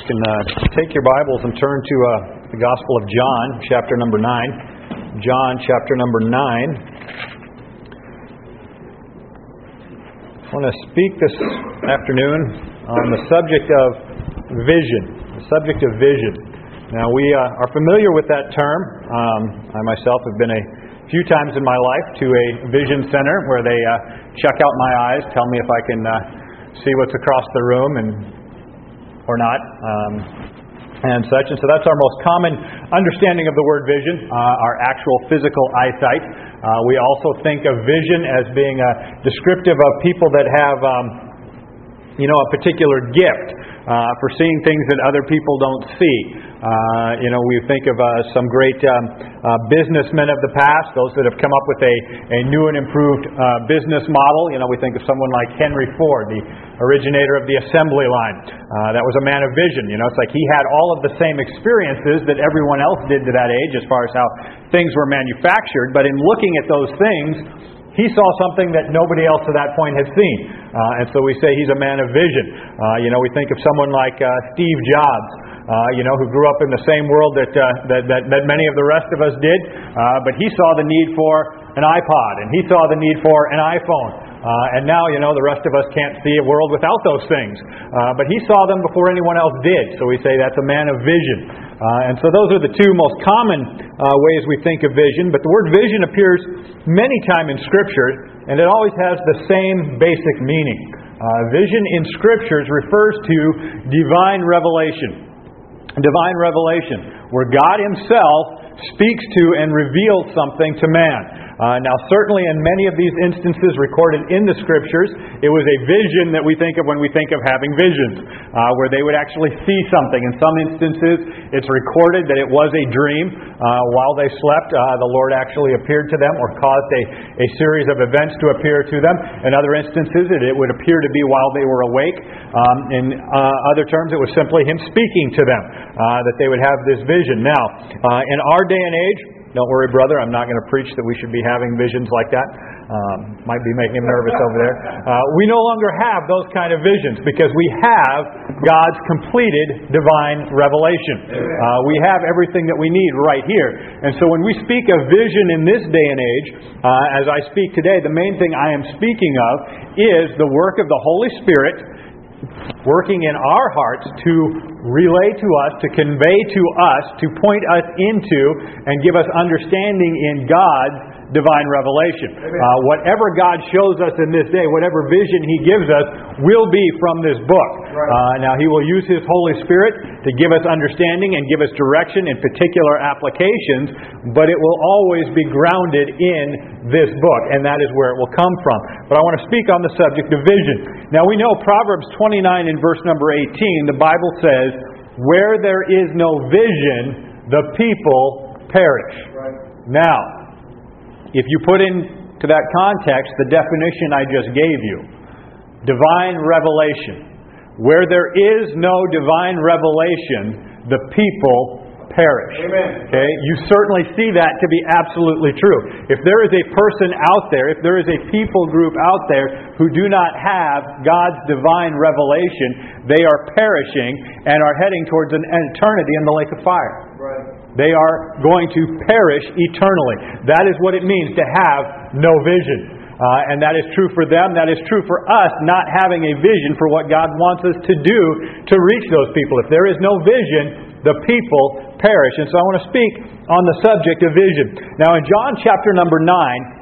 can take your Bibles and turn to the Gospel of John, chapter number 9. John, chapter number 9. I want to speak this afternoon on the subject of vision. The subject of vision. Now, we are familiar with that term. I myself have been a few times in my life to a vision center where they check out my eyes, tell me if I can see what's across the room or not, and such. And so that's our most common understanding of the word vision, our actual physical eyesight. We also think of vision as being descriptive of people that have, a particular gift for seeing things that other people don't see. We think of some great businessmen of the past, those that have come up with a new and improved business model. We think of someone like Henry Ford, the originator of the assembly line. That was a man of vision. It's like he had all of the same experiences that everyone else did to that age as far as how things were manufactured. But in looking at those things, he saw something that nobody else to that point had seen. And so we say he's a man of vision. We think of someone like Steve Jobs, who grew up in the same world that many of the rest of us did. But he saw the need for an iPod, and he saw the need for an iPhone. And now, the rest of us can't see a world without those things. But he saw them before anyone else did. So we say that's a man of vision. And so those are the two most common ways we think of vision. But the word vision appears many times in Scripture, and it always has the same basic meaning. Vision in Scriptures refers to divine revelation. Divine revelation, where God Himself speaks to and reveals something to man. Now, certainly in many of these instances recorded in the Scriptures, it was a vision that we think of when we think of having visions, where they would actually see something. In some instances, it's recorded that it was a dream. While they slept, the Lord actually appeared to them or caused a series of events to appear to them. In other instances, it would appear to be while they were awake. In other terms, it was simply Him speaking to them, that they would have this vision. Now, in our day and age, don't worry, brother, I'm not going to preach that we should be having visions like that. Might be making him nervous over there. We no longer have those kind of visions because we have God's completed divine revelation. We have everything that we need right here. And so when we speak of vision in this day and age, as I speak today, the main thing I am speaking of is the work of the Holy Spirit working in our hearts to relay to us, to convey to us, to point us into and give us understanding in God's divine revelation. Whatever God shows us in this day, whatever vision He gives us, will be from this book. Now, He will use His Holy Spirit to give us understanding and give us direction in particular applications, but it will always be grounded in this book, and that is where it will come from. But I want to speak on the subject of vision. Now, we know Proverbs 29 in verse number 18, the Bible says, "Where there is no vision, the people perish." Now, if you put into that context the definition I just gave you, divine revelation. Where there is no divine revelation, the people perish. Amen. Okay? You certainly see that to be absolutely true. If there is a person out there, if there is a people group out there who do not have God's divine revelation, they are perishing and are heading towards an eternity in the lake of fire. They are going to perish eternally. That is what it means to have no vision. And that is true for them. That is true for us, not having a vision for what God wants us to do to reach those people. If there is no vision, the people perish. And so I want to speak on the subject of vision. Now in John chapter number 9,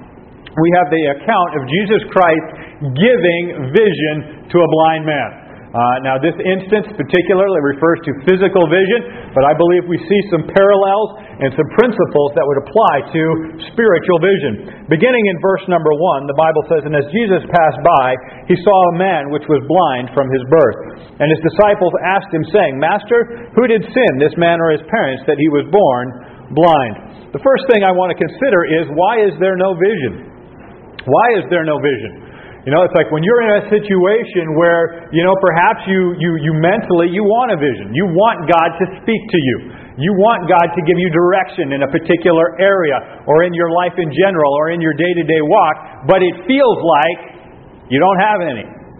we have the account of Jesus Christ giving vision to a blind man. Now this instance particularly refers to physical vision, but I believe we see some parallels and some principles that would apply to spiritual vision. Beginning in verse number 1, the Bible says, "And as Jesus passed by, He saw a man which was blind from his birth. And His disciples asked Him, saying, Master, who did sin, this man or his parents, that he was born blind?" The first thing I want to consider is, why is there no vision? Why is there no vision? It's like when you're in a situation where, perhaps you mentally, you want a vision. You want God to speak to you. You want God to give you direction in a particular area or in your life in general or in your day-to-day walk, but it feels like you don't have any.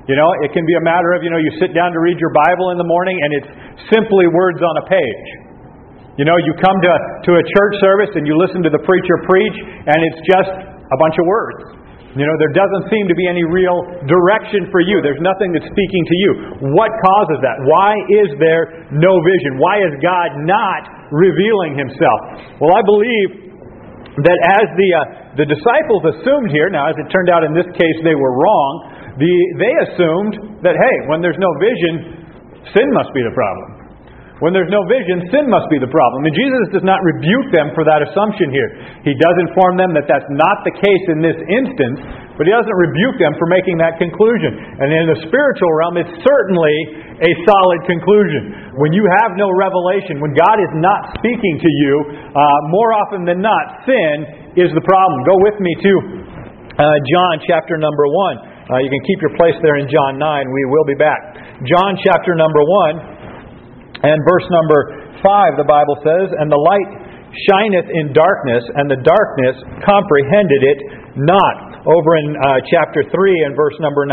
You know, it can be a matter of, you sit down to read your Bible in the morning and it's simply words on a page. You come to a church service and you listen to the preacher preach and it's just a bunch of words. There doesn't seem to be any real direction for you. There's nothing that's speaking to you. What causes that? Why is there no vision? Why is God not revealing Himself? Well, I believe that as the disciples assumed here, now as it turned out in this case they were wrong, they assumed that, hey, when there's no vision, sin must be the problem. When there's no vision, sin must be the problem. And Jesus does not rebuke them for that assumption here. He does inform them that that's not the case in this instance, but He doesn't rebuke them for making that conclusion. And in the spiritual realm, it's certainly a solid conclusion. When you have no revelation, when God is not speaking to you, more often than not, sin is the problem. Go with me to John chapter number 1. You can keep your place there in John 9. We will be back. John chapter number 1. And verse number 5, the Bible says, "And the light shineth in darkness, and the darkness comprehended it not." Over in chapter 3 and verse number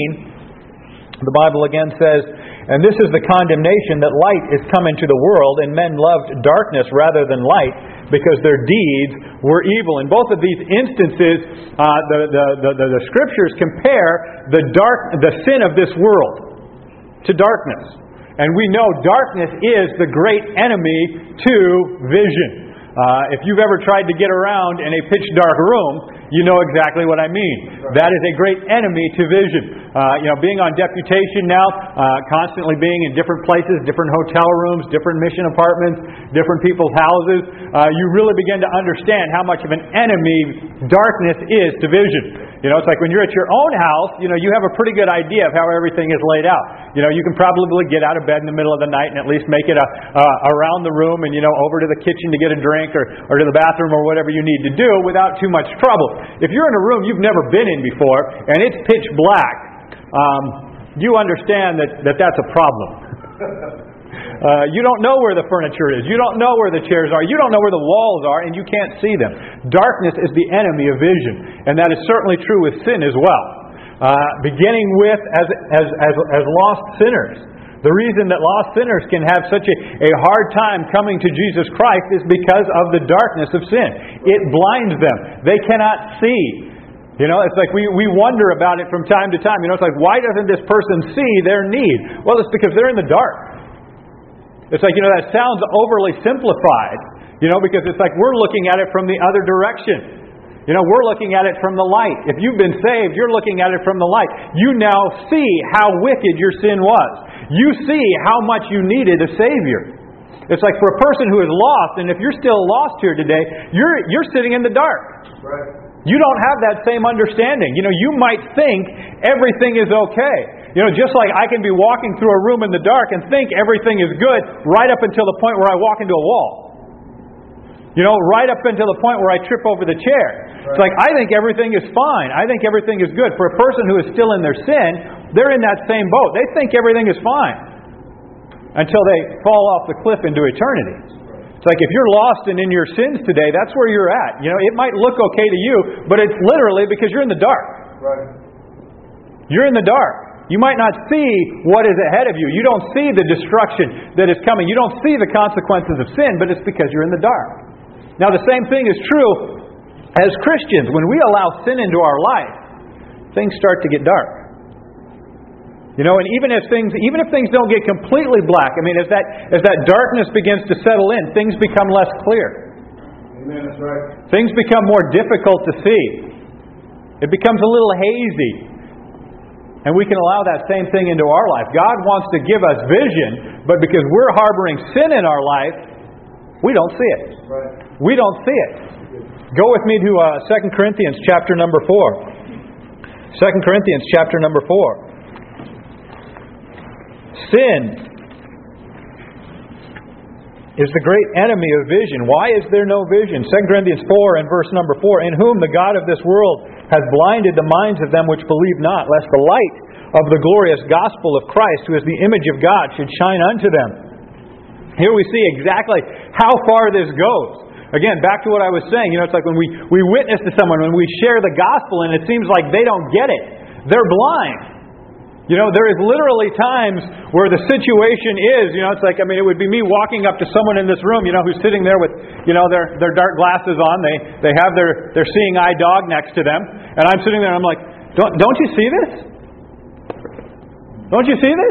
19, the Bible again says, "And this is the condemnation, that light is come into the world, and men loved darkness rather than light, because their deeds were evil." In both of these instances, the Scriptures compare the sin of this world to darkness. And we know darkness is the great enemy to vision. If you've ever tried to get around in a pitch dark room, you know exactly what I mean. That is a great enemy to vision. Being on deputation now, constantly being in different places, different hotel rooms, different mission apartments, different people's houses, you really begin to understand how much of an enemy darkness is to vision. It's like when you're at your own house, you have a pretty good idea of how everything is laid out. You can probably get out of bed in the middle of the night and at least make it around the room and, over to the kitchen to get a drink or to the bathroom or whatever you need to do without too much trouble. If you're in a room you've never been in before and it's pitch black, you understand that's a problem. You don't know where the furniture is. You don't know where the chairs are. You don't know where the walls are, and you can't see them. Darkness is the enemy of vision, and that is certainly true with sin as well. Beginning with as lost sinners. The reason that lost sinners can have such a hard time coming to Jesus Christ is because of the darkness of sin. It blinds them. They cannot see. It's like we wonder about it from time to time. It's like, why doesn't this person see their need? Well, it's because they're in the dark. It's like, that sounds overly simplified, because it's like we're looking at it from the other direction. We're looking at it from the light. If you've been saved, you're looking at it from the light. You now see how wicked your sin was. You see how much you needed a Savior. It's like for a person who is lost, and if you're still lost here today, you're sitting in the dark. Right. You don't have that same understanding. You might think everything is okay. Just like I can be walking through a room in the dark and think everything is good right up until the point where I walk into a wall. Right up until the point where I trip over the chair. Right. It's like I think everything is fine. I think everything is good. For a person who is still in their sin, they're in that same boat. They think everything is fine until they fall off the cliff into eternity. It's like if you're lost and in your sins today, that's where you're at. It might look okay to you, but it's literally because you're in the dark. Right. You're in the dark. You might not see what is ahead of you. You don't see the destruction that is coming. You don't see the consequences of sin, but it's because you're in the dark. Now, the same thing is true as Christians. When we allow sin into our life, things start to get dark. And even if things don't get completely black, as that darkness begins to settle in, things become less clear. Amen, that's right. Things become more difficult to see. It becomes a little hazy. And we can allow that same thing into our life. God wants to give us vision, but because we're harboring sin in our life, we don't see it. Right. We don't see it. Go with me to 2 Corinthians chapter number 4. 2 Corinthians chapter number 4. Sin is the great enemy of vision. Why is there no vision? 2 Corinthians 4 and verse number 4. In whom the God of this world has blinded the minds of them which believe not, lest the light of the glorious gospel of Christ, who is the image of God, should shine unto them. Here we see exactly how far this goes. Again, back to what I was saying. It's like when we witness to someone, when we share the gospel, and it seems like they don't get it. They're blind. You know, there is literally times where the situation is, it's like, it would be me walking up to someone in this room, who's sitting there with, their dark glasses on. They have their seeing eye dog next to them. And I'm sitting there and I'm like, don't you see this? Don't you see this?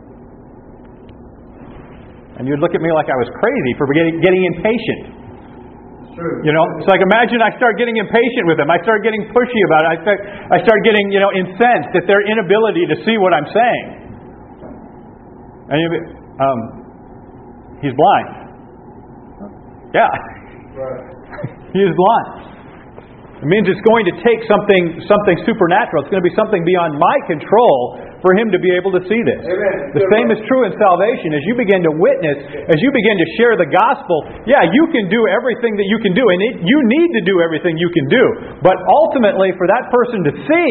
And you'd look at me like I was crazy for getting impatient. True. It's like, imagine I start getting impatient with them. I start getting pushy about it. I start getting, incensed at their inability to see what I'm saying. And he's blind. Yeah. Right. He is blind. It means it's going to take something supernatural. It's going to be something beyond my control for him to be able to see this. Amen. The same is true in salvation. As you begin to witness, as you begin to share the gospel, you can do everything that you can do, and you need to do everything you can do. But ultimately, for that person to see,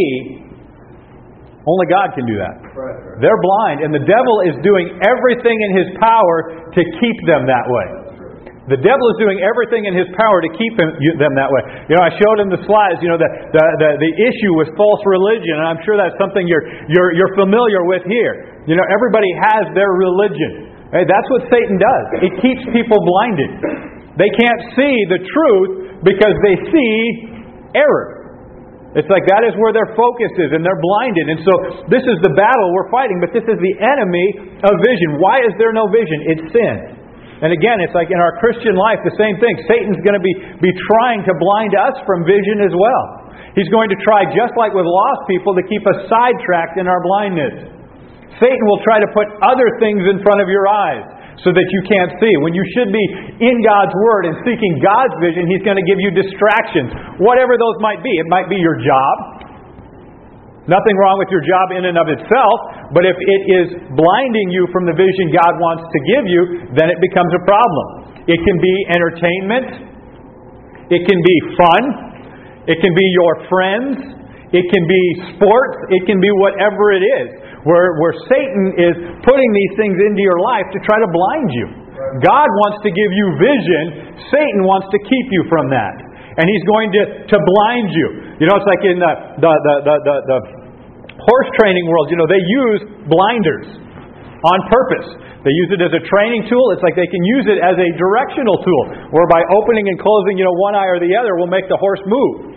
only God can do that. Right. They're blind, and the devil is doing everything in his power to keep them that way. The devil is doing everything in his power to keep them that way. I showed him the slides. The issue with false religion, and I'm sure that's something you're familiar with here. Everybody has their religion. Hey, that's what Satan does. It keeps people blinded. They can't see the truth because they see error. It's like that is where their focus is, and they're blinded. And so this is the battle we're fighting, but this is the enemy of vision. Why is there no vision? It's sin. And again, it's like in our Christian life, the same thing. Satan's going to be trying to blind us from vision as well. He's going to try, just like with lost people, to keep us sidetracked in our blindness. Satan will try to put other things in front of your eyes so that you can't see. When you should be in God's Word and seeking God's vision, He's going to give you distractions. Whatever those might be. It might be your job. Nothing wrong with your job in and of itself, but if it is blinding you from the vision God wants to give you, then it becomes a problem. It can be entertainment. It can be fun. It can be your friends. It can be sports. It can be whatever it is. Where Satan is putting these things into your life to try to blind you. God wants to give you vision. Satan wants to keep you from that. And he's going to blind you. It's like in the horse training world, they use blinders on purpose. They use it as a training tool. It's like they can use it as a directional tool, whereby opening and closing, one eye or the other will make the horse move.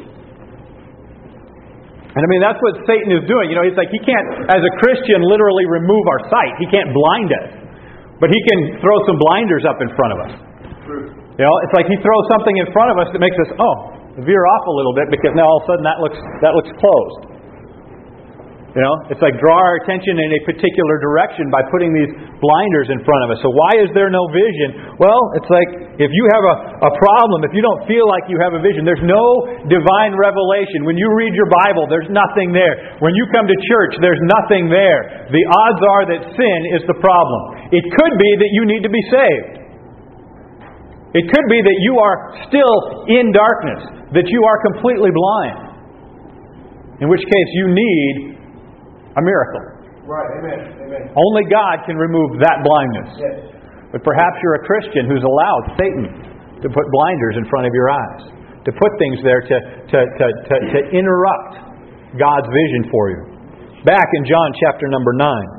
And that's what Satan is doing. It's like he can't, as a Christian, literally remove our sight. He can't blind us. But he can throw some blinders up in front of us. True. It's like he throws something in front of us that makes us, veer off a little bit, because now all of a sudden that looks closed. It's like draw our attention in a particular direction by putting these blinders in front of us. So why is there no vision? Well, it's like if you have a problem, if you don't feel like you have a vision, there's no divine revelation. When you read your Bible, there's nothing there. When you come to church, there's nothing there. The odds are that sin is the problem. It could be that you need to be saved. It could be that you are still in darkness, that you are completely blind. In which case you need a miracle. Right, amen. Only God can remove that blindness. Yes. But perhaps you're a Christian who's allowed Satan to put blinders in front of your eyes, to put things there to interrupt God's vision for you. Back in John chapter number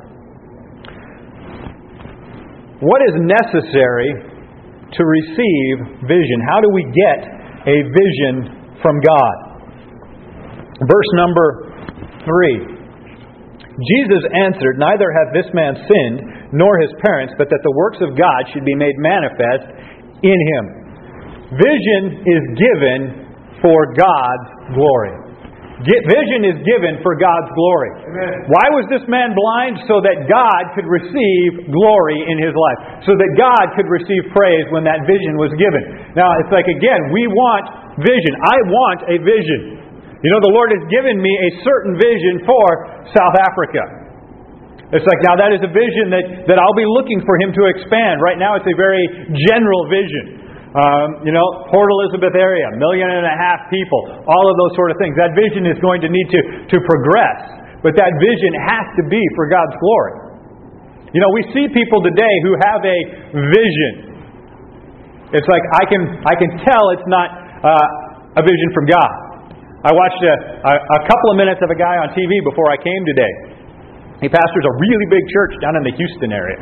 9. What is necessary to receive vision? How do we get a vision from God? Verse number 3. Jesus answered, "Neither hath this man sinned, nor his parents, but that the works of God should be made manifest in him." Vision is given for God's glory. Vision is given for God's glory. Amen. Why was this man blind? So that God could receive glory in his life. So that God could receive praise when that vision was given. Now, it's like, again, we want vision. I want a vision. The Lord has given me a certain vision for South Africa. It's like, now that is a vision that I'll be looking for Him to expand. Right now it's a very general vision. Port Elizabeth area, 1.5 million people, all of those sort of things. That vision is going to need to progress. But that vision has to be for God's glory. We see people today who have a vision. It's like, I can tell it's not a vision from God. I watched a couple of minutes of a guy on TV before I came today. He pastors a really big church down in the Houston area.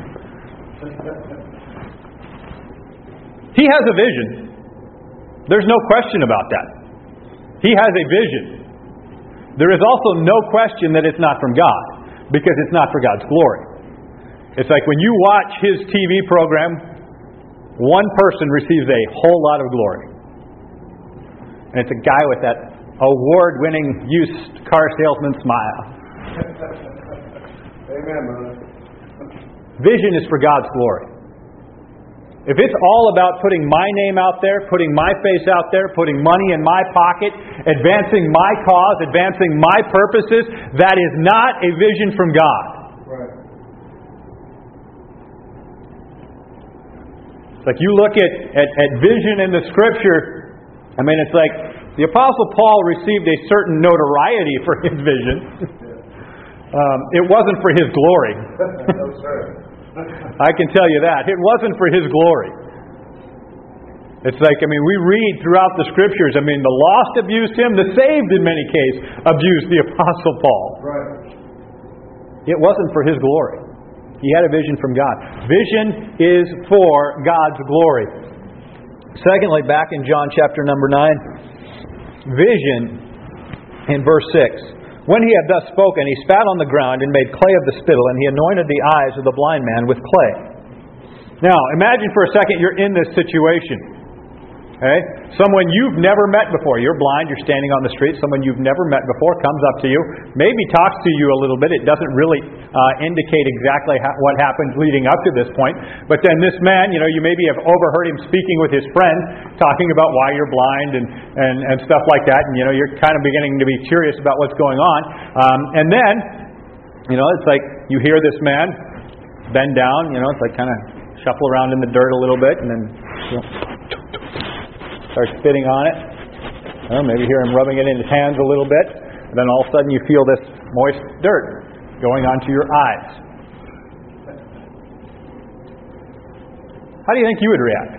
He has a vision. There's no question about that. He has a vision. There is also no question that it's not from God, because it's not for God's glory. It's like when you watch his TV program, one person receives a whole lot of glory. And it's a guy with that award-winning used car salesman smile. Amen, brother. Vision is for God's glory. If it's all about putting my name out there, putting my face out there, putting money in my pocket, advancing my cause, advancing my purposes, that is not a vision from God. Right. It's like you look at vision in the Scripture, I mean, it's like the Apostle Paul received a certain notoriety for his vision. It wasn't for his glory. No, sir. I can tell you that. It wasn't for his glory. It's like, I mean, we read throughout the Scriptures, I mean, the lost abused him, the saved in many cases abused the Apostle Paul. Right. It wasn't for his glory. He had a vision from God. Vision is for God's glory. Secondly, back in John chapter number 9, vision in verse 6. When he had thus spoken, he spat on the ground and made clay of the spittle, and he anointed the eyes of the blind man with clay. Now, imagine for a second you're in this situation. Okay? Someone you've never met before. You're blind, you're standing on the street. Someone you've never met before comes up to you, maybe talks to you a little bit. It doesn't really indicate exactly what happened leading up to this point. But then this man, you maybe have overheard him speaking with his friend, talking about why you're blind and stuff like that. And, you're kind of beginning to be curious about what's going on. And then, it's like you hear this man bend down, it's like kind of shuffle around in the dirt a little bit and then start spitting on it. Maybe hear him rubbing it in his hands a little bit. And then all of a sudden you feel this moist dirt going onto your eyes. How do you think you would react?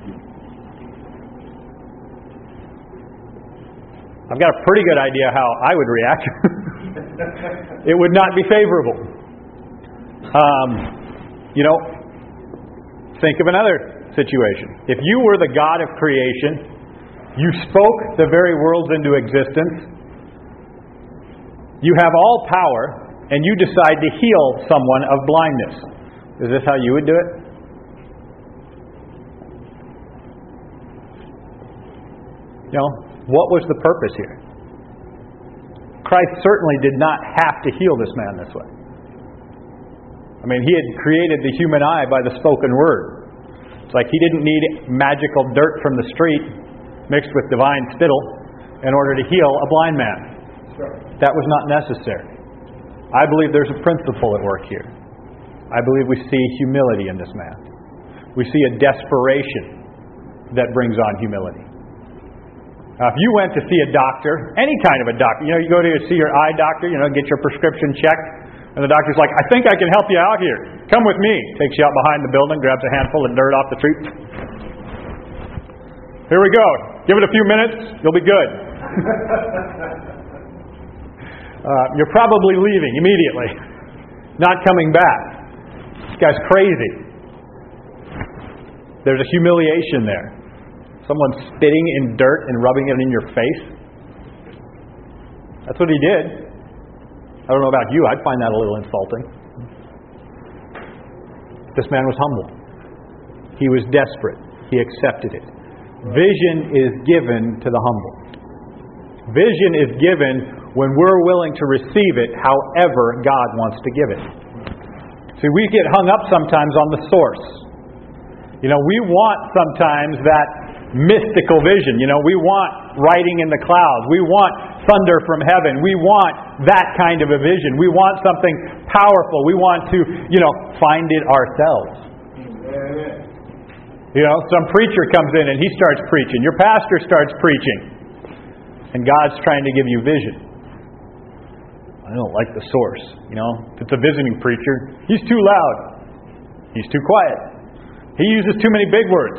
I've got a pretty good idea how I would react. It would not be favorable. Think of another situation. If you were the God of creation, you spoke the very worlds into existence, you have all power, and you decide to heal someone of blindness. Is this how you would do it? What was the purpose here? Christ certainly did not have to heal this man this way. I mean, he had created the human eye by the spoken word. It's like he didn't need magical dirt from the street mixed with divine spittle in order to heal a blind man. Sure. That was not necessary. I believe there's a principle at work here. I believe we see humility in this man. We see a desperation that brings on humility. Now, if you went to see a doctor, any kind of a doctor, you go to see your eye doctor, get your prescription checked, and the doctor's like, I think I can help you out here. Come with me. Takes you out behind the building, grabs a handful of dirt off the tree. Here we go. Give it a few minutes, you'll be good. You're probably leaving immediately. Not coming back. This guy's crazy. There's a humiliation there. Someone spitting in dirt and rubbing it in your face. That's what he did. I don't know about you, I'd find that a little insulting. This man was humble. He was desperate. He accepted it. Vision is given to the humble. Vision is given when we're willing to receive it however God wants to give it. See, we get hung up sometimes on the source. We want sometimes that mystical vision. We want writing in the clouds. We want thunder from heaven. We want that kind of a vision. We want something powerful. We want to, find it ourselves. Some preacher comes in and he starts preaching. Your pastor starts preaching. And God's trying to give you vision. I don't like the source. If it's a visiting preacher, he's too loud. He's too quiet. He uses too many big words.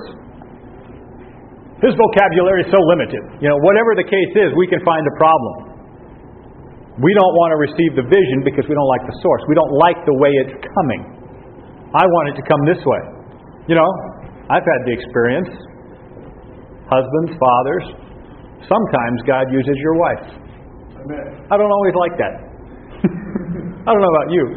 His vocabulary is so limited. Whatever the case is, we can find a problem. We don't want to receive the vision because we don't like the source. We don't like the way it's coming. I want it to come this way. You know, I've had the experience. Husbands, fathers, sometimes God uses your wife. Amen. I don't always like that. I don't know about you.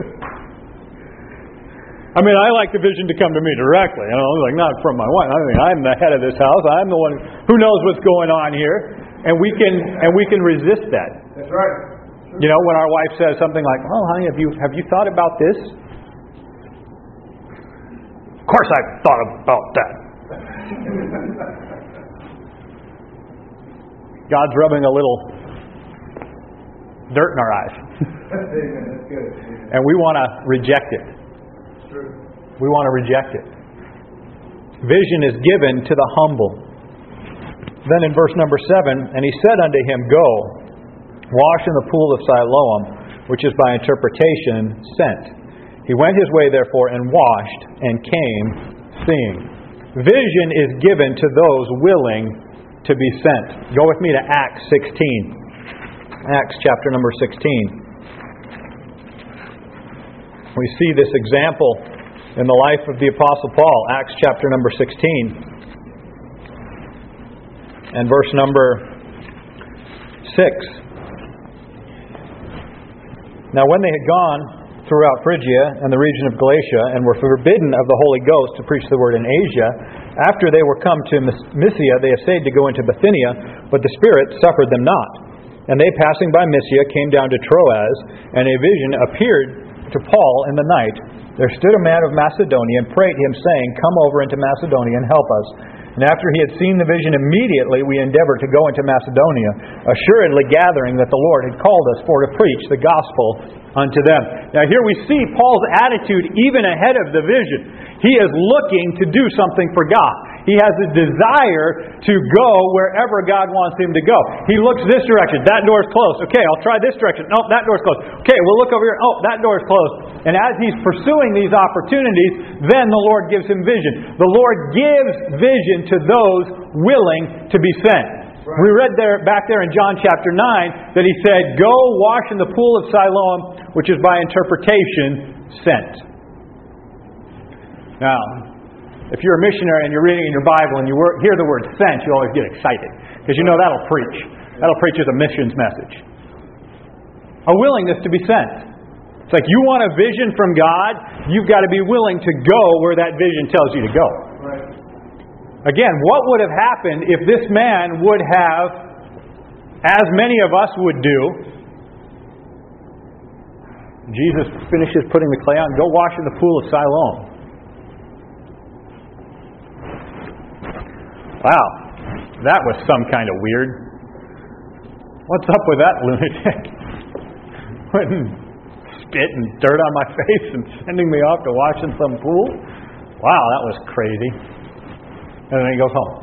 I mean, I like the vision to come to me directly. You know, like not from my wife. I mean, I'm the head of this house. I'm the one who knows what's going on here, and we can resist that. That's right. You know, when our wife says something like, "Oh, honey, have you thought about this?" Of course, I've thought about that. God's rubbing a little dirt in our eyes, Amen. That's good. Amen. and we want to reject it. That's true. We want to reject it. Vision is given to the humble. Then in verse number 7, and he said unto him, Go, wash in the pool of Siloam, which is by interpretation sent. He went his way therefore and washed and came seeing. Vision is given to those willing to be sent. Go with me to Acts 16. Acts chapter number 16. We see this example in the life of the Apostle Paul. Acts chapter number 16. And verse number 6. Now when they had gone throughout Phrygia and the region of Galatia, and were forbidden of the Holy Ghost to preach the word in Asia, after they were come to Mysia, they essayed to go into Bithynia, but the Spirit suffered them not. And they, passing by Mysia, came down to Troas, and a vision appeared to Paul in the night. There stood a man of Macedonia and prayed him, saying, Come over into Macedonia and help us. And after he had seen the vision, immediately we endeavored to go into Macedonia, assuredly gathering that the Lord had called us for to preach the gospel unto them. Now here we see Paul's attitude even ahead of the vision. He is looking to do something for God. He has a desire to go wherever God wants him to go. He looks this direction. That door's closed. Okay, I'll try this direction. No, that door's closed. Okay, we'll look over here. Oh, that door's closed. And as he's pursuing these opportunities, then the Lord gives him vision. The Lord gives vision to those willing to be sent. Right. We read back there in John chapter 9 that he said, Go wash in the pool of Siloam, which is by interpretation sent. Now, if you're a missionary and you're reading in your Bible and you hear the word sent, you always get excited. Because you know that'll preach. That'll preach as a missions message. A willingness to be sent. It's like you want a vision from God, you've got to be willing to go where that vision tells you to go. Right. Again, what would have happened if this man would have, as many of us would do, Jesus finishes putting the clay on, go wash in the pool of Siloam. Wow, that was some kind of weird. What's up with that lunatic? Putting spit and dirt on my face and sending me off to wash in some pool? Wow, that was crazy. And then he goes home.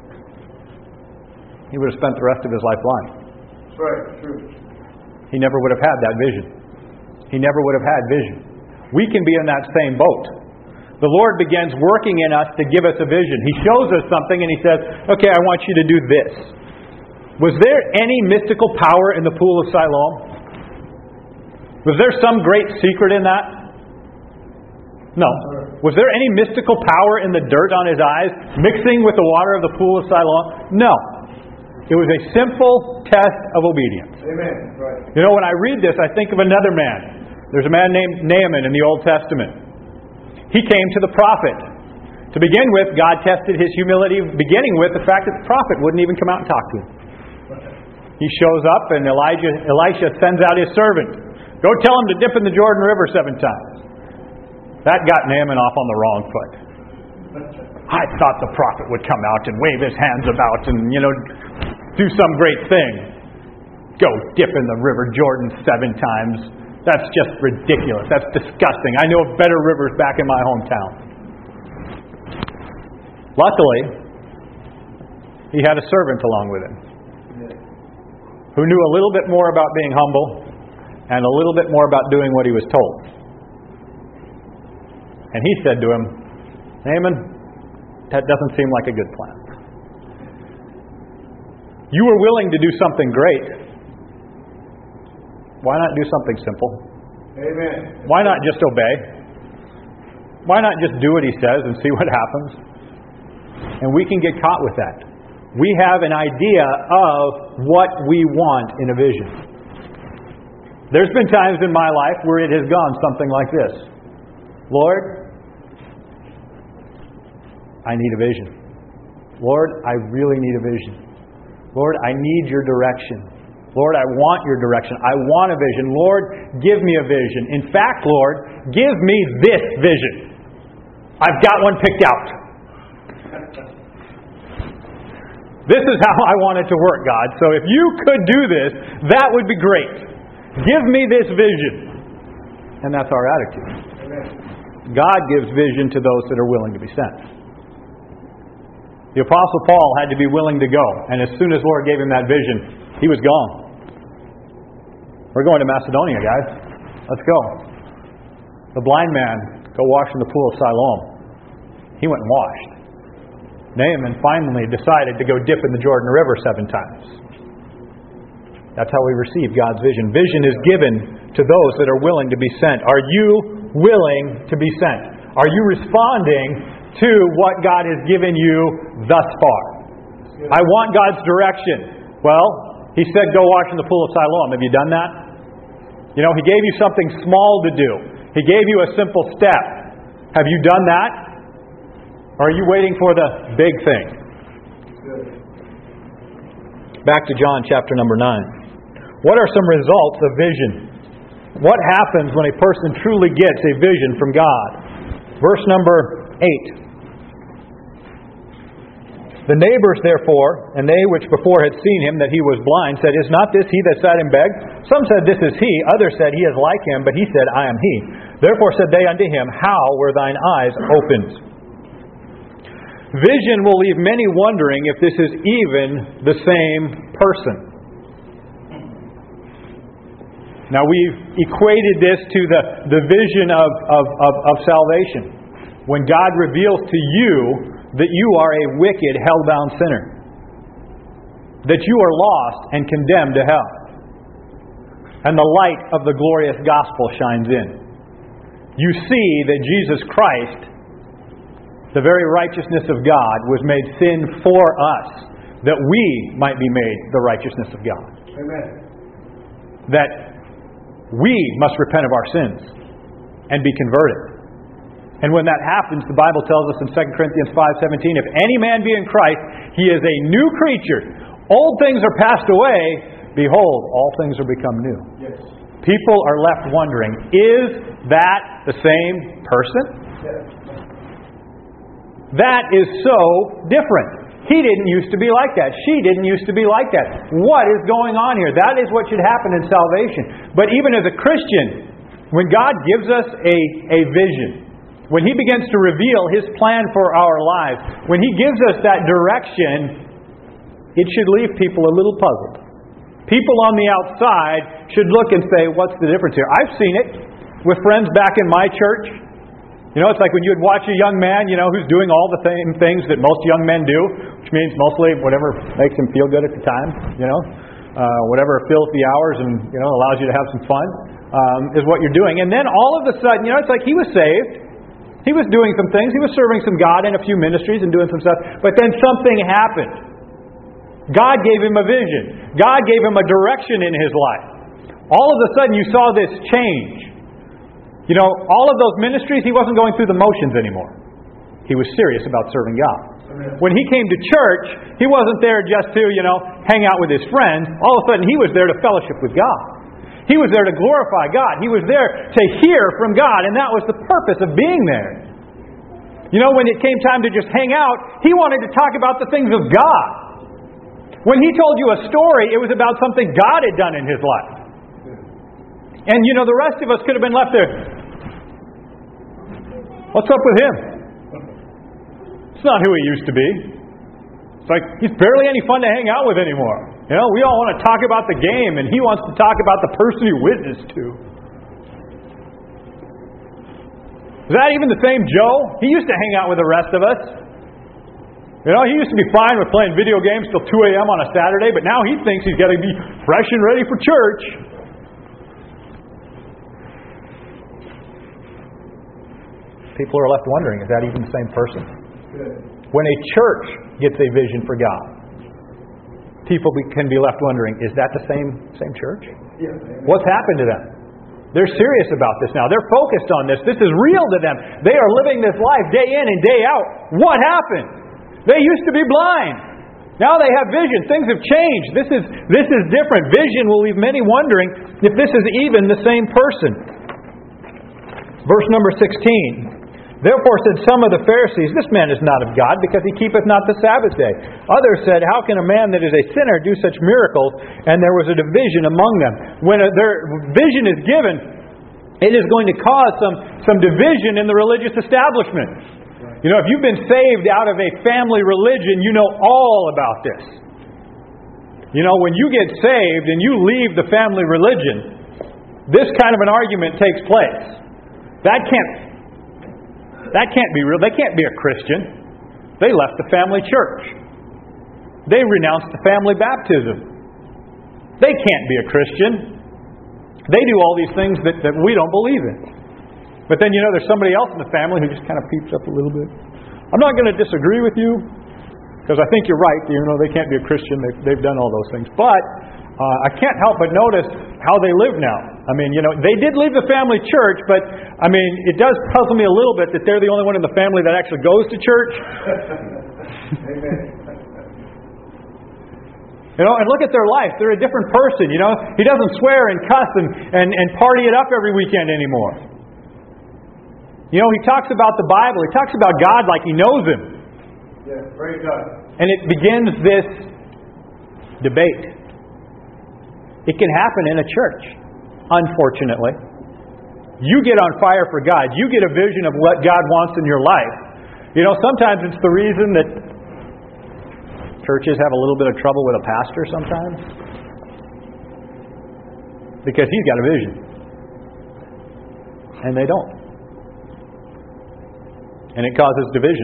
He would have spent the rest of his life lying. That's right, true. He never would have had that vision. He never would have had vision. We can be in that same boat. The Lord begins working in us to give us a vision. He shows us something and He says, okay, I want you to do this. Was there any mystical power in the pool of Siloam? Was there some great secret in that? No. Was there any mystical power in the dirt on his eyes mixing with the water of the pool of Siloam? No. It was a simple test of obedience. Amen. Right. You know, when I read this, I think of another man. There's a man named Naaman in the Old Testament. He came to the prophet. To begin with, God tested his humility, beginning with the fact that the prophet wouldn't even come out and talk to him. He shows up and Elisha sends out his servant. Go tell him to dip in the Jordan River 7 times. That got Naaman off on the wrong foot. I thought the prophet would come out and wave his hands about and, do some great thing. Go dip in the River Jordan 7 times. That's just ridiculous. That's disgusting. I know of better rivers back in my hometown. Luckily, he had a servant along with him who knew a little bit more about being humble and a little bit more about doing what he was told. And he said to him, Naaman, that doesn't seem like a good plan. You were willing to do something great. Why not do something simple? Amen. Why not just obey? Why not just do what He says and see what happens? And we can get caught with that. We have an idea of what we want in a vision. There's been times in my life where it has gone something like this. Lord, I need a vision. Lord, I really need a vision. Lord, I need your direction. Lord, I want your direction. I want a vision. Lord, give me a vision. In fact, Lord, give me this vision. I've got one picked out. This is how I want it to work, God. So if you could do this, that would be great. Give me this vision. And that's our attitude. God gives vision to those that are willing to be sent. The Apostle Paul had to be willing to go. And as soon as the Lord gave him that vision, he was gone. We're going to Macedonia, guys. Let's go. The blind man, go wash in the pool of Siloam. He went and washed. Naaman finally decided to go dip in the Jordan River 7 times. That's how we receive God's vision. Vision is given to those that are willing to be sent. Are you willing to be sent? Are you responding to what God has given you thus far? I want God's direction. Well, He said go wash in the pool of Siloam. Have you done that? You know, He gave you something small to do. He gave you a simple step. Have you done that? Or are you waiting for the big thing? Back to John chapter number 9. What are some results of vision? What happens when a person truly gets a vision from God? Verse number 8. The neighbors, therefore, and they which before had seen him that he was blind, said, Is not this he that sat and begged? Some said, This is he. Others said, He is like him. But he said, I am he. Therefore said they unto him, How were thine eyes opened? Vision will leave many wondering if this is even the same person. Now we've equated this to the vision of salvation. When God reveals to you that you are a wicked, hell-bound sinner. That you are lost and condemned to hell. And the light of the glorious gospel shines in. You see that Jesus Christ, the very righteousness of God, was made sin for us, that we might be made the righteousness of God. Amen. That we must repent of our sins and be converted. And when that happens, the Bible tells us in 2 Corinthians 5:17, if any man be in Christ, he is a new creature. Old things are passed away. Behold, all things are become new. Yes. People are left wondering, is that the same person? Yes. That is so different. He didn't used to be like that. She didn't used to be like that. What is going on here? That is what should happen in salvation. But even as a Christian, when God gives us a vision, when He begins to reveal His plan for our lives, when He gives us that direction, it should leave people a little puzzled. People on the outside should look and say, what's the difference here? I've seen it with friends back in my church. You know, it's like when you would watch a young man, who's doing all the same things that most young men do, which means mostly whatever makes him feel good at the time, whatever fills the hours and, allows you to have some fun, is what you're doing. And then all of a sudden, it's like he was saved. He was doing some things. He was serving some God in a few ministries and doing some stuff. But then something happened. God gave him a vision. God gave him a direction in his life. All of a sudden you saw this change. All of those ministries, he wasn't going through the motions anymore. He was serious about serving God. Amen. When he came to church, he wasn't there just to, hang out with his friends. All of a sudden he was there to fellowship with God. He was there to glorify God. He was there to hear from God, and that was the purpose of being there. When it came time to just hang out, he wanted to talk about the things of God. When he told you a story, it was about something God had done in his life. And the rest of us could have been left there. What's up with him? It's not who he used to be. It's like he's barely any fun to hang out with anymore. We all want to talk about the game, and he wants to talk about the person he witnessed to. Is that even the same Joe? He used to hang out with the rest of us. He used to be fine with playing video games till 2 a.m. on a Saturday, but now he thinks he's got to be fresh and ready for church. people are left wondering, is that even the same person? Good. When a church gets a vision for God, people can be left wondering, is that the same church? Yeah. What's happened to them? They're serious about this now. They're focused on this. This is real to them. They are living this life day in and day out. What happened? They used to be blind. Now they have vision. Things have changed. This is different. Vision will leave many wondering if this is even the same person. Verse number 16. Therefore said some of the Pharisees, this man is not of God, because he keepeth not the Sabbath day. Others said, how can a man that is a sinner do such miracles? And there was a division among them. When their vision is given, it is going to cause some division in the religious establishment. You know, if you've been saved out of a family religion, you know all about this. You know, when you get saved and you leave the family religion, this kind of an argument takes place. That can't be real. They can't be a Christian. They left the family church. They renounced the family baptism. They can't be a Christian. They do all these things that we don't believe in. But then, you know, there's somebody else in the family who just kind of peeps up a little bit. I'm not going to disagree with you, because I think you're right. You know, they can't be a Christian. They've done all those things. But I can't help but notice how they live now. I mean, you know, they did leave the family church, but, I mean, it does puzzle me a little bit that they're the only one in the family that actually goes to church. Amen. You know, and look at their life. They're a different person, you know. He doesn't swear and cuss and party it up every weekend anymore. You know, he talks about the Bible. He talks about God like he knows Him. Yes, praise God. And it begins this debate. It can happen in a church, unfortunately. You get on fire for God. You get a vision of what God wants in your life. You know, sometimes it's the reason that churches have a little bit of trouble with a pastor sometimes. Because he's got a vision. And they don't. And it causes division.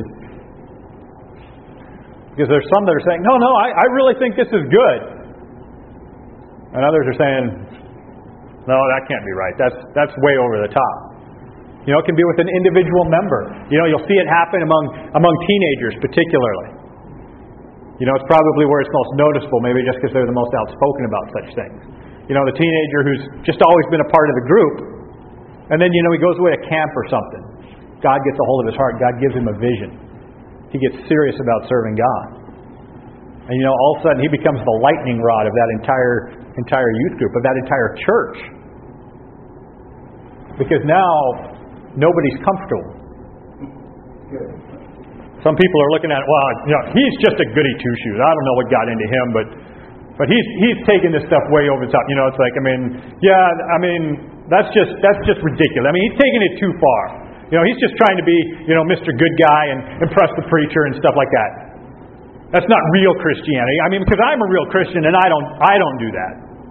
Because there's some that are saying, no, I really think this is good. And others are saying, no, that can't be right. That's way over the top. You know, it can be with an individual member. You know, you'll see it happen among teenagers particularly. You know, it's probably where it's most noticeable, maybe just because they're the most outspoken about such things. You know, the teenager who's just always been a part of the group, and then, you know, he goes away to camp or something. God gets a hold of his heart. God gives him a vision. He gets serious about serving God. And, you know, all of a sudden he becomes the lightning rod of that entire youth group, of that entire church. Because now nobody's comfortable. Good. Some people are looking at, well, you know, he's just a goody two-shoes. I don't know what got into him, but he's taking this stuff way over the top. You know, it's like, that's just ridiculous. I mean, he's taking it too far. You know, he's just trying to be, you know, Mr. Good Guy and impress the preacher and stuff like that. That's not real Christianity. I mean, because I'm a real Christian and I don't do that.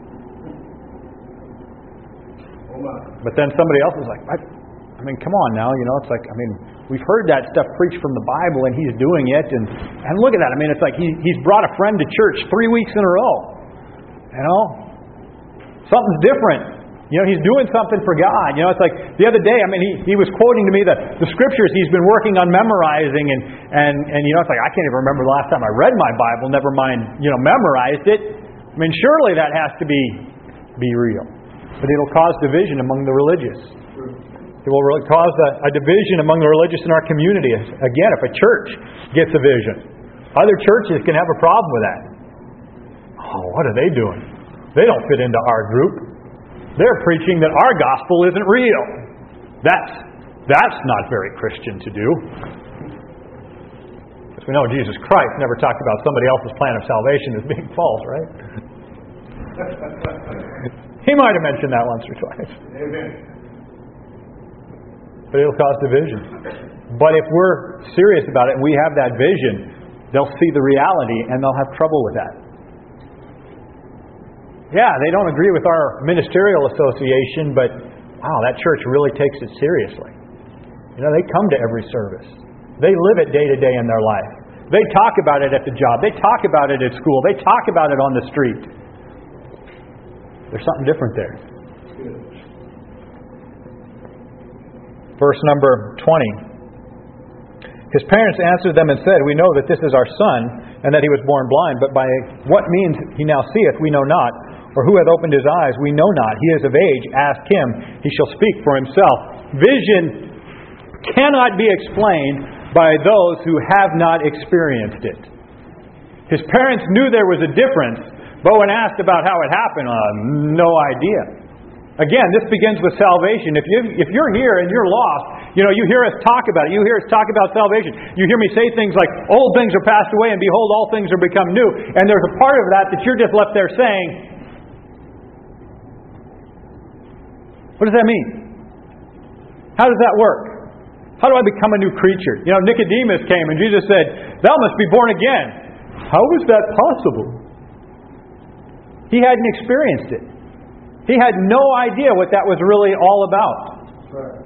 But then somebody else is like, I mean, come on now, you know, it's like, I mean, we've heard that stuff preached from the Bible and he's doing it, and look at that. I mean, it's like he's brought a friend to church 3 weeks in a row. You know? Something's different. You know, he's doing something for God. You know, it's like the other day, I mean, he was quoting to me the scriptures he's been working on memorizing, and you know, it's like, I can't even remember the last time I read my Bible, never mind, you know, memorized it. I mean, surely that has to be real. But it'll cause division among the religious. It will really cause a division among the religious in our community. Again, if a church gets a vision, other churches can have a problem with that. Oh, what are they doing? They don't fit into our group. They're preaching that our gospel isn't real. That's not very Christian to do. Because we know Jesus Christ never talked about somebody else's plan of salvation as being false, right? He might have mentioned that once or twice. Amen. But it'll cause division. But if we're serious about it and we have that vision, they'll see the reality and they'll have trouble with that. Yeah, they don't agree with our ministerial association, but wow, that church really takes it seriously. You know, they come to every service. They live it day to day in their life. They talk about it at the job. They talk about it at school. They talk about it on the street. There's something different there. Verse number 20. His parents answered them and said, We know that this is our son, and that he was born blind, but by what means he now seeth, we know not. Or who hath opened his eyes, we know not. He is of age, ask him, he shall speak for himself. Vision cannot be explained by those who have not experienced it. His parents knew there was a difference, but when asked about how it happened, no idea. Again, this begins with salvation. If you're here and you're lost, you hear us talk about it. You hear us talk about salvation. You hear me say things like, old things are passed away, and behold, all things are become new. And there's a part of that you're just left there saying, what does that mean? How does that work? How do I become a new creature? Nicodemus came and Jesus said, thou must be born again. How is that possible? He hadn't experienced it. He had no idea what that was really all about. Right.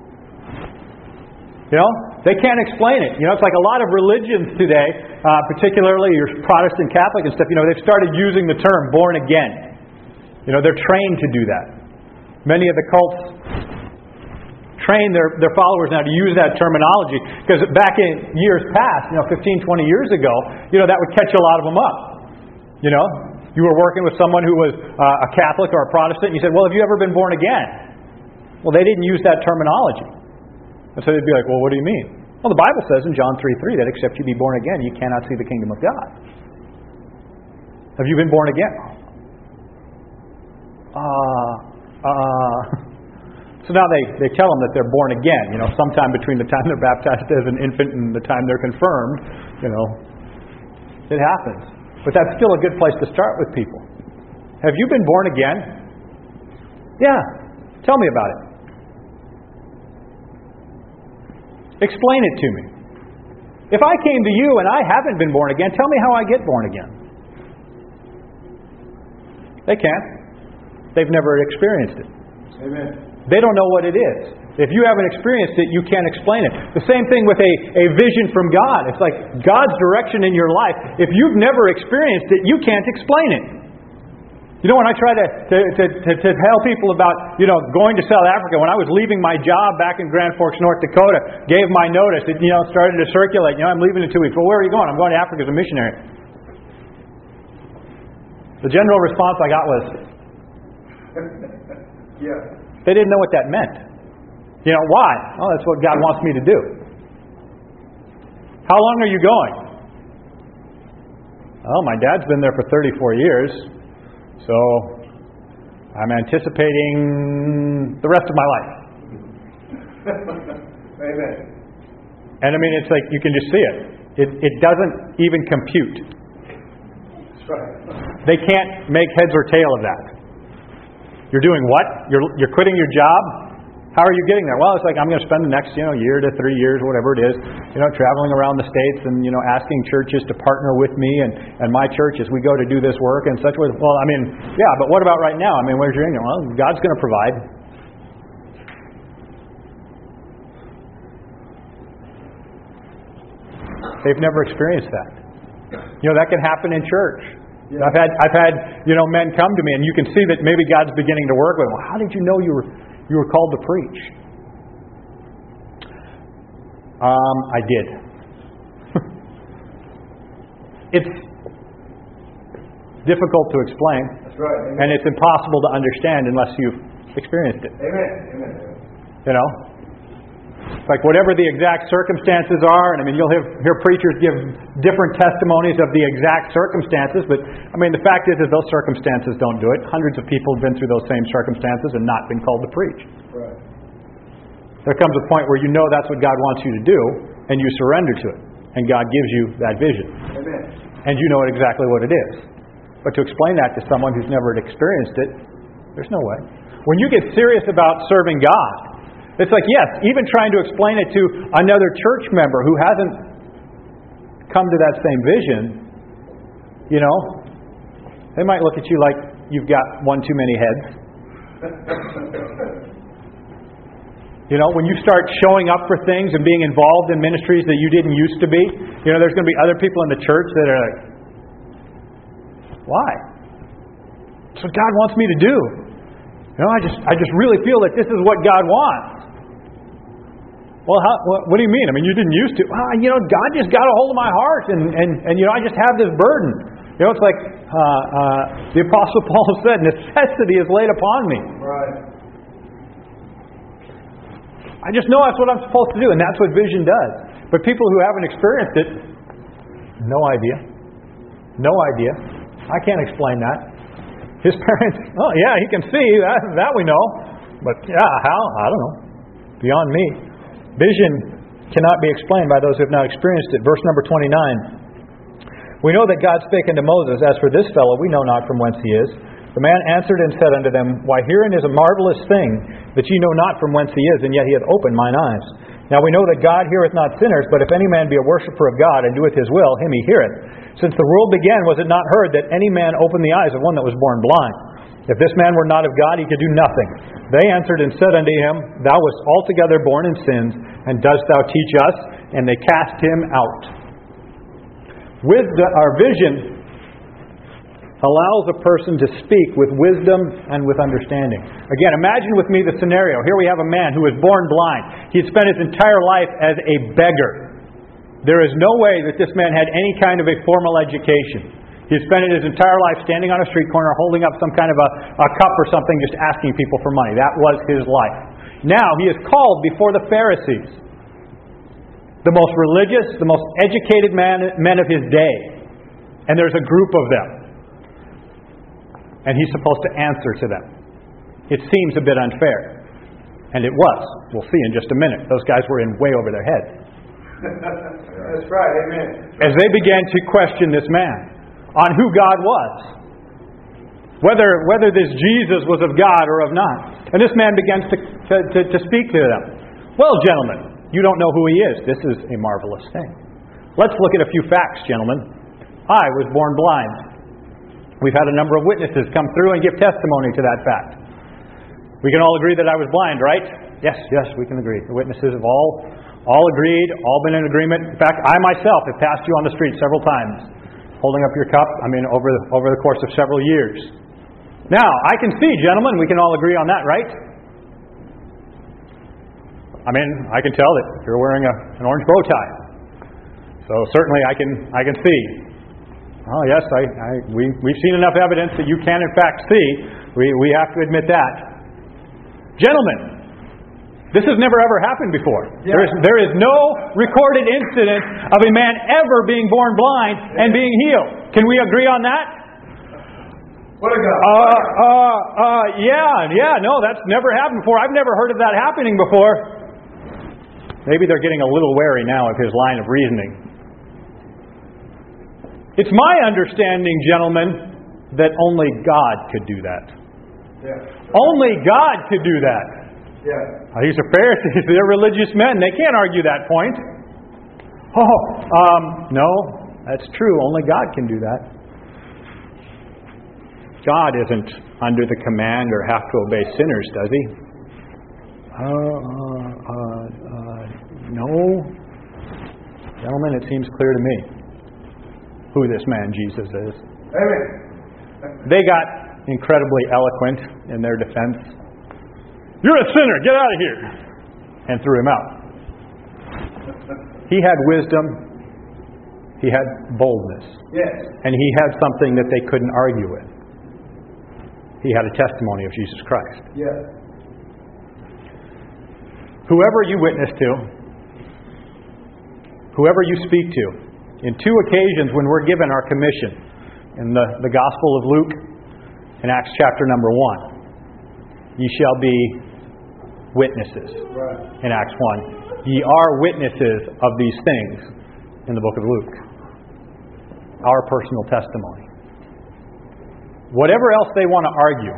They can't explain it. It's like a lot of religions today, particularly your Protestant Catholic and stuff, they've started using the term born again. They're trained to do that. Many of the cults train their followers now to use that terminology, because back in years past, 15, 20 years ago, that would catch a lot of them up. You were working with someone who was a Catholic or a Protestant, and you said, well, have you ever been born again? Well, they didn't use that terminology. And so they'd be like, well, what do you mean? Well, the Bible says in John 3:3 that except you be born again, you cannot see the kingdom of God. Have you been born again? So now they tell them that they're born again, sometime between the time they're baptized as an infant and the time they're confirmed, it happens. But that's still a good place to start with people. Have you been born again? Yeah. Tell me about it. Explain it to me. If I came to you and I haven't been born again, tell me how I get born again. They can't. They've never experienced it. Amen. They don't know what it is. If you haven't experienced it, you can't explain it. The same thing with a vision from God. It's like God's direction in your life. If you've never experienced it, you can't explain it. When I try to tell people about, going to South Africa, when I was leaving my job back in Grand Forks, North Dakota, gave my notice, it, started to circulate, I'm leaving in 2 weeks. Well, where are you going? I'm going to Africa as a missionary. The general response I got was, Yeah. They didn't know what that meant. Why? Oh, that's what God wants me to do. How long are you going? Oh, my dad's been there for 34 years, so I'm anticipating the rest of my life. Amen. And it's like you can just see it. It doesn't even compute. That's right. They can't make heads or tail of that. You're doing what? You're quitting your job? How are you getting there? Well, it's like I'm going to spend the next, year to 3 years, whatever it is, traveling around the States and, asking churches to partner with me and my church as we go to do this work and such. Well, yeah, but what about right now? Where's your income? Well, God's going to provide. They've never experienced that. That can happen in church. Yeah. I've had men come to me, and you can see that maybe God's beginning to work with them. Well, how did you know you were called to preach? I did. It's difficult to explain. That's right. Amen. And it's impossible to understand unless you've experienced it. Amen. Amen. It's like whatever the exact circumstances are, and you'll hear preachers give different testimonies of the exact circumstances, but the fact is those circumstances don't do it. Hundreds of people have been through those same circumstances and not been called to preach. Right. There comes a point where you know that's what God wants you to do, and you surrender to it, and God gives you that vision. Amen. And you know exactly what it is. But to explain that to someone who's never experienced it, there's no way. When you get serious about serving God, it's like, yes, even trying to explain it to another church member who hasn't come to that same vision, they might look at you like you've got one too many heads. When you start showing up for things and being involved in ministries that you didn't used to be, there's going to be other people in the church that are like, why? That's what God wants me to do. I just really feel that this is what God wants. Well, what do you mean? I mean, you didn't used to. God just got a hold of my heart, and I just have this burden. It's like the Apostle Paul said, necessity is laid upon me. Right. I just know that's what I'm supposed to do, and that's what vision does. But people who haven't experienced it, no idea. No idea. I can't explain that. His parents, oh yeah, he can see, that we know. But yeah, how? I don't know. Beyond me. Vision cannot be explained by those who have not experienced it. Verse number 29. We know that God spake unto Moses, As for this fellow, we know not from whence he is. The man answered and said unto them, Why, herein is a marvelous thing, that ye know not from whence he is, and yet he hath opened mine eyes. Now we know that God heareth not sinners, but if any man be a worshipper of God, and doeth his will, him he heareth. Since the world began, was it not heard that any man opened the eyes of one that was born blind? If this man were not of God, he could do nothing. They answered and said unto him, Thou wast altogether born in sins, and dost thou teach us? And they cast him out. Our vision allows a person to speak with wisdom and with understanding. Again, imagine with me the scenario. Here we have a man who was born blind. He had spent his entire life as a beggar. There is no way that this man had any kind of a formal education. He had spent his entire life standing on a street corner, holding up some kind of a cup or something, just asking people for money. That was his life. Now he is called before the Pharisees, the most religious, the most educated men of his day. And there's a group of them. And he's supposed to answer to them. It seems a bit unfair. And it was. We'll see in just a minute. Those guys were in way over their heads. That's right, amen. As they began to question this man on who God was, whether this Jesus was of God or of not. And this man begins to speak to them. Well, gentlemen, you don't know who he is. This is a marvelous thing. Let's look at a few facts, gentlemen. I was born blind. We've had a number of witnesses come through and give testimony to that fact. We can all agree that I was blind, right? Yes, we can agree. The witnesses have all agreed, all been in agreement. In fact, I myself have passed you on the street several times, holding up your cup, over the course of several years. Now, I can see, gentlemen, we can all agree on that, right? I can tell that you're wearing an orange bow tie. So certainly I can see. Oh yes, we've seen enough evidence that you can in fact see. We have to admit that. Gentlemen, this has never ever happened before. Yeah. There is no recorded incident of a man ever being born blind and being healed. Can we agree on that? What a God. No, that's never happened before. I've never heard of that happening before. Maybe they're getting a little wary now of his line of reasoning. It's my understanding, gentlemen, that only God could do that. Yeah. Only God could do that. Yeah. These are Pharisees. They're religious men. They can't argue that point. No, that's true. Only God can do that. God isn't under the command or have to obey sinners, does he? No. Gentlemen, it seems clear to me who this man Jesus is. Amen. They got incredibly eloquent in their defense. You're a sinner, get out of here! And threw him out. He had wisdom. He had boldness. Yes. And he had something that they couldn't argue with. He had a testimony of Jesus Christ. Yes. Whoever you witness to, whoever you speak to, in two occasions when we're given our commission, in the Gospel of Luke and Acts chapter number 1, ye shall be witnesses. Right. In Acts 1. Ye are witnesses of these things in the book of Luke. Our personal testimony. Whatever else they want to argue,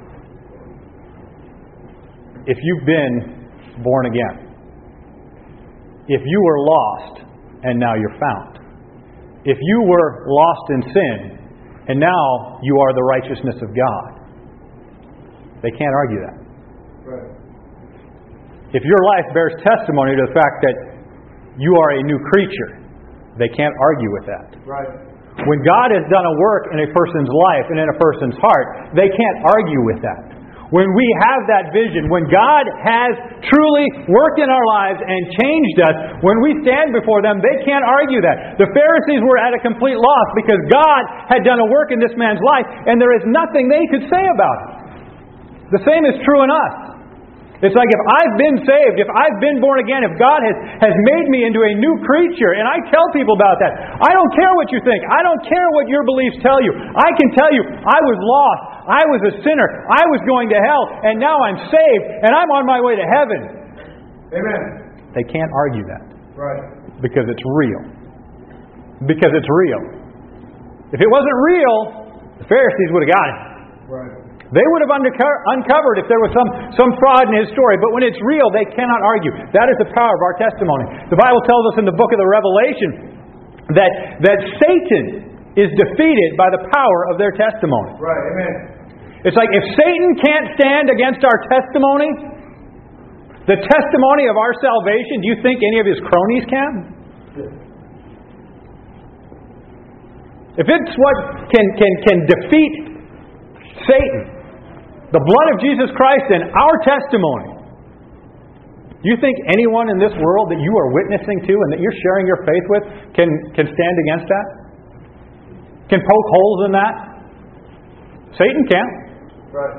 if you've been born again, if you were lost and now you're found, if you were lost in sin, and now you are the righteousness of God, they can't argue that. Right. If your life bears testimony to the fact that you are a new creature, they can't argue with that. Right. When God has done a work in a person's life and in a person's heart, they can't argue with that. When we have that vision, when God has truly worked in our lives and changed us, when we stand before them, they can't argue that. The Pharisees were at a complete loss because God had done a work in this man's life, and there is nothing they could say about it. The same is true in us. It's like if I've been saved, if I've been born again, if God has made me into a new creature, and I tell people about that, I don't care what you think. I don't care what your beliefs tell you. I can tell you, I was lost. I was a sinner. I was going to hell, and now I'm saved, and I'm on my way to heaven. Amen. They can't argue that. Right. Because it's real. Because it's real. If it wasn't real, the Pharisees would have got it. Right. They would have uncovered if there was some fraud in his story. But when it's real, they cannot argue. That is the power of our testimony. The Bible tells us in the book of the Revelation that Satan is defeated by the power of their testimony. Right. Amen. It's like if Satan can't stand against our testimony, the testimony of our salvation, do you think any of his cronies can? If it's what can defeat Satan, the blood of Jesus Christ and our testimony, do you think anyone in this world that you are witnessing to and that you're sharing your faith with can stand against that? Can poke holes in that? Satan can't. Right.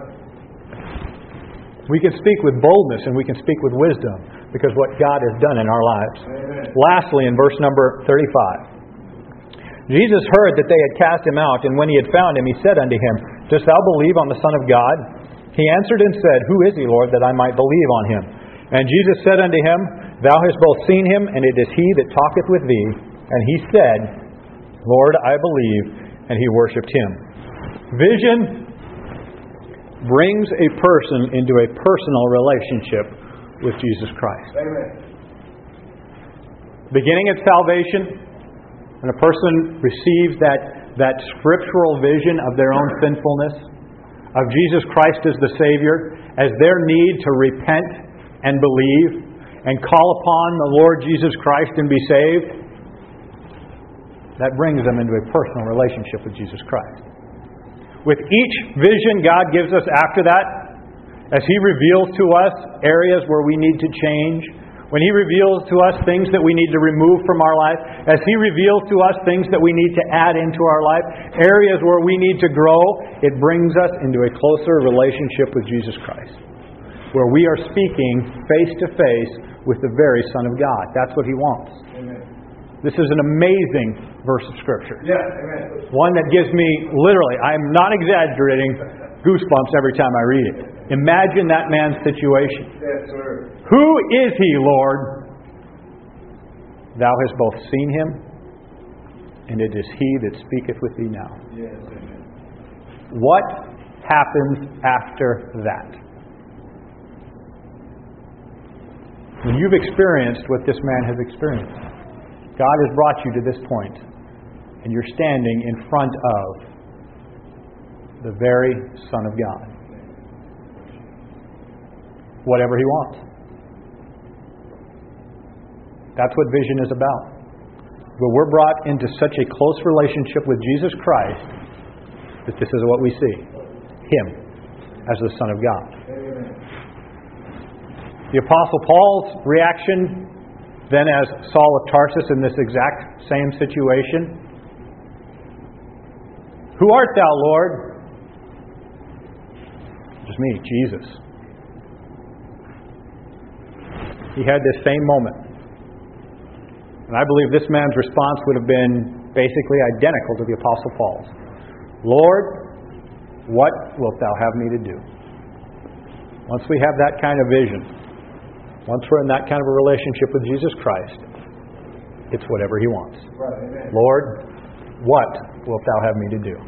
We can speak with boldness and we can speak with wisdom because what God has done in our lives. Amen. Lastly, in verse number 35, Jesus heard that they had cast him out, and when he had found him, he said unto him, Dost thou believe on the Son of God? He answered and said, Who is he, Lord, that I might believe on him? And Jesus said unto him, Thou hast both seen him, and it is he that talketh with thee. And he said, Lord, I believe, and he worshipped him. Vision brings a person into a personal relationship with Jesus Christ. Amen. Beginning at salvation, when a person receives that scriptural vision of their own sinfulness, of Jesus Christ as the Savior, as their need to repent and believe and call upon the Lord Jesus Christ and be saved, that brings them into a personal relationship with Jesus Christ. With each vision God gives us after that, as He reveals to us areas where we need to change, when He reveals to us things that we need to remove from our life, as He reveals to us things that we need to add into our life, areas where we need to grow, it brings us into a closer relationship with Jesus Christ, where we are speaking face to face with the very Son of God. That's what He wants. Amen. This is an amazing verse of Scripture. Yeah, amen. One that gives me, literally, I'm not exaggerating, goosebumps every time I read it. Imagine that man's situation. Yes, sir. Who is he, Lord? Thou hast both seen him, and it is he that speaketh with thee now. Yes, amen. What happens after that? When you've experienced what this man has experienced, God has brought you to this point, and you're standing in front of the very Son of God. Whatever He wants. That's what vision is about. But we're brought into such a close relationship with Jesus Christ that this is what we see. Him as the Son of God. Amen. The Apostle Paul's reaction then as Saul of Tarsus in this exact same situation. Who art thou, Lord? Just me, Jesus. He had this same moment. And I believe this man's response would have been basically identical to the Apostle Paul's. Lord, what wilt thou have me to do? Once we have that kind of vision, once we're in that kind of a relationship with Jesus Christ, it's whatever He wants. Right, amen. Lord, what wilt thou have me to do?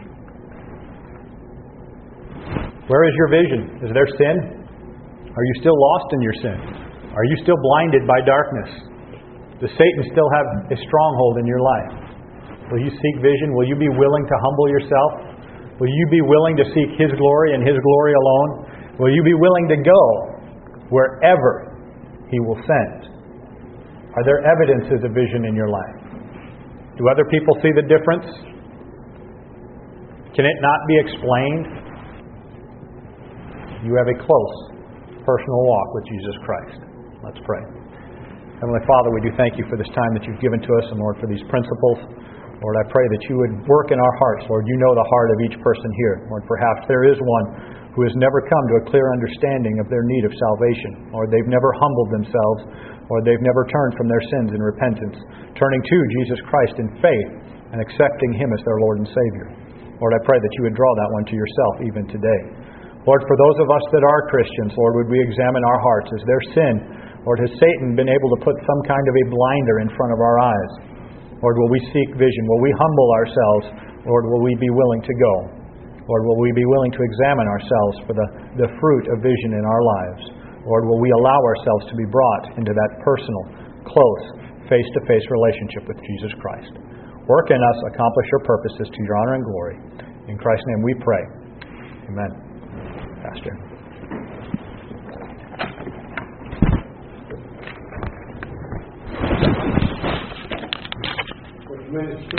Where is your vision? Is there sin? Are you still lost in your sin? Are you still blinded by darkness? Does Satan still have a stronghold in your life? Will you seek vision? Will you be willing to humble yourself? Will you be willing to seek His glory and His glory alone? Will you be willing to go wherever He will send? Are there evidences of vision in your life? Do other people see the difference? Can it not be explained? You have a close, personal walk with Jesus Christ. Let's pray. Heavenly Father, we do thank you for this time that you've given to us, and Lord, for these principles. Lord, I pray that you would work in our hearts. Lord, you know the heart of each person here. Lord, perhaps there is one who has never come to a clear understanding of their need of salvation. Lord, they've never humbled themselves, or they've never turned from their sins in repentance, turning to Jesus Christ in faith and accepting Him as their Lord and Savior. Lord, I pray that you would draw that one to yourself even today. Lord, for those of us that are Christians, Lord, would we examine our hearts? Is there sin? Lord, has Satan been able to put some kind of a blinder in front of our eyes? Lord, will we seek vision? Will we humble ourselves? Lord, will we be willing to go? Lord, will we be willing to examine ourselves for the fruit of vision in our lives? Lord, will we allow ourselves to be brought into that personal, close, face-to-face relationship with Jesus Christ? Work in us, accomplish your purposes to your honor and glory. In Christ's name we pray. Amen. Pastor. Ministry.